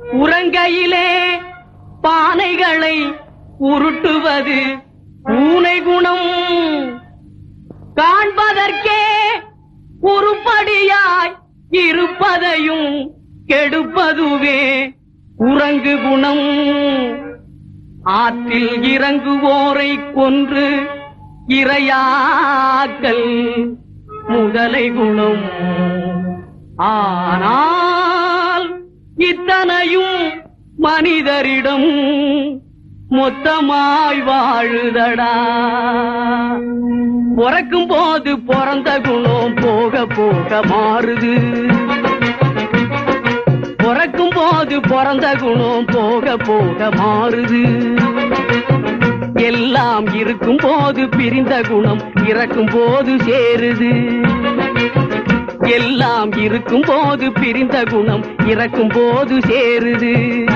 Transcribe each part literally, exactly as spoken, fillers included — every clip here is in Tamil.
உறங்கையிலே பானைகளை உருட்டுவது பூனை குணம். காண்பதற்கே உருப்படியாய் இருப்பதையும் கெடுப்பதுவே உறங்கு குணம். ஆற்றில் இறங்குவோரை கொன்று இரையாக்கல் முதலை குணம். ஆனால் இத்தனையும் மனிதரிடம் மொத்தமாய் வாழுதடா. பிறக்கும் போது பிறந்த குணம் போக போக மாறுது. பிறக்கும் போது பிறந்த குணம் போக போக மாறுது. எல்லாம் இருக்கும் போது பிரிந்த குணம் இறக்கும் போது சேருது. எல்லாம் இருக்கும் போது பிரிந்த குணம் இறக்கும் போது சேருது.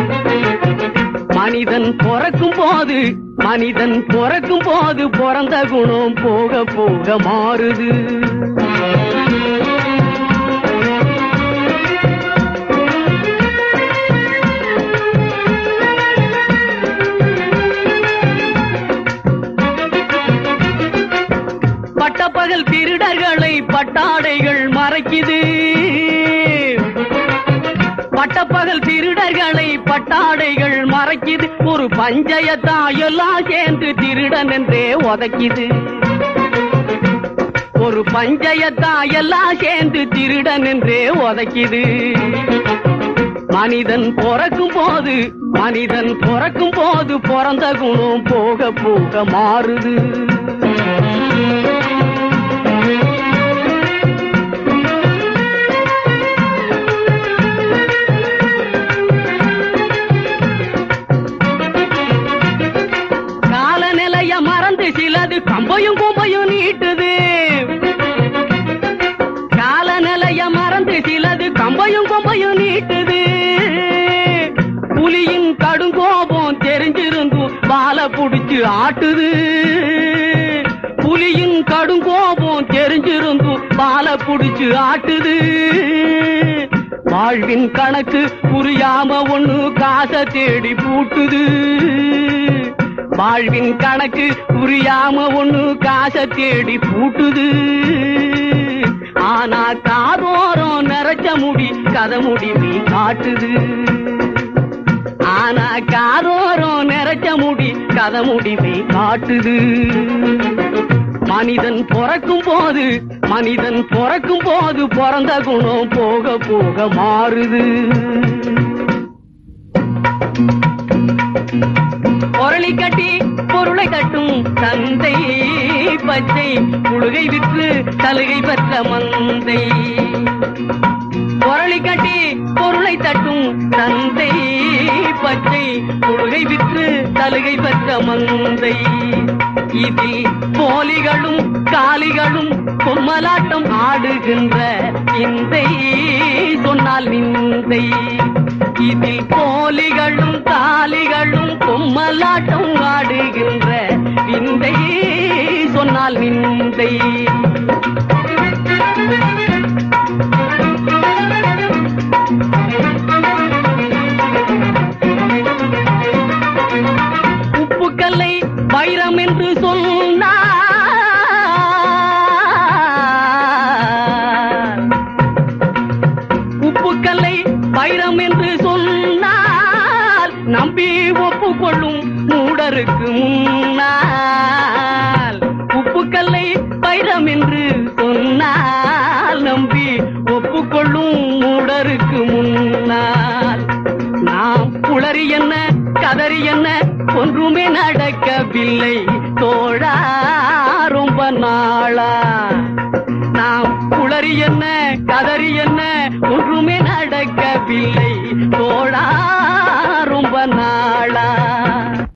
மனிதன் பிறக்கும் போது மனிதன் பிறக்கும் போது பிறந்த குணம் போக போக மாறுது. பட்டப்பகல் திருடர்களை பட்டாடைகள் மறைக்குது. பட்டப்பகல் திருடர்களை பட்டாடைகள் மறைக்குது. ஒரு பஞ்சயத்தா எல்லாம் சேர்ந்து திருடன் என்றே உதைக்குது. ஒரு பஞ்சயத்தா எல்லாம் சேர்ந்து திருடன் என்றே உதைக்குது. மனிதன் பிறக்கும் போது மனிதன் பிறக்கும் போது பிறந்த குணம் போக போக மாறுது. காலநிலைய மறந்து சிலது கம்பையும் கும்பையும் நீட்டுது. காலநிலைய மறந்து சிலது கம்பையும் கும்பையும் நீட்டுது. புலியின் கடுங்கோபம் தெரிஞ்சிருந்தும் வாழை புடிச்சு ஆட்டுது. புலியின் கடுங்கோபம் தெரிஞ்சிருந்தும் வாழை புடிச்சு ஆட்டுது. வாழ்வின் கணக்கு புரியாம ஒண்ணு காசை தேடி பூட்டுது. வாழ்வின் கணக்கு புரியாம ஒண்ணு காசை தேடி பூட்டுது. ஆனா காதோரம் நிறைச்ச முடி கதை முடிவி காட்டுது. ஆனா காதோரம் நிறைச்ச முடி கதை முடிவி காட்டுது. மனிதன் பிறக்கும் போது மனிதன் பிறக்கும் போது பிறந்த குணம் போக போக மாறுது. பொருளை கட்டி பொருளை கட்டும் தந்தை பச்சை புழுகை விற்று சலுகை பெற்ற மந்தை. பொருளை கட்டி பொருளை தட்டும் தந்தை பச்சை புழுகை விற்று சலுகை பெற்ற மந்தை. இதில் போலிகளும் காலிகளும் பொம்மலாட்டம் ஆடுகின்ற இந்தை சொன்னால் நிந்தை. இதில் போலிகளும் காலிகளும் பொம்மலாட்டம் ஆடுகின்ற விந்தை சொன்னால் நிந்தை. உப்புக்கல்லை வைரம் என்று சொன்னார். உப்புக்கல்லை வைரம் என்று சொன்னால் நம்பி ஒப்புக்கொள்ளும் மூடருக்கு முன்னால். உப்புக்கல்லை வைரம் என்று சொன்னால் நம்பி ஒப்புக்கொள்ளும் மூடருக்கு முன்னால். நாம் புலரி என்ன கதறி என்ன ஒன்றுமே நடக்கவில்லை தோழா ரொம்ப நாளா. நாம் புலரி என்ன கதறி